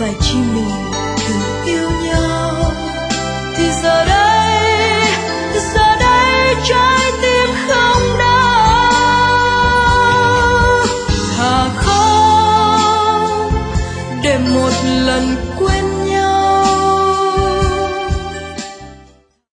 phải chi mình từng yêu nhau. Thì giờ đây trái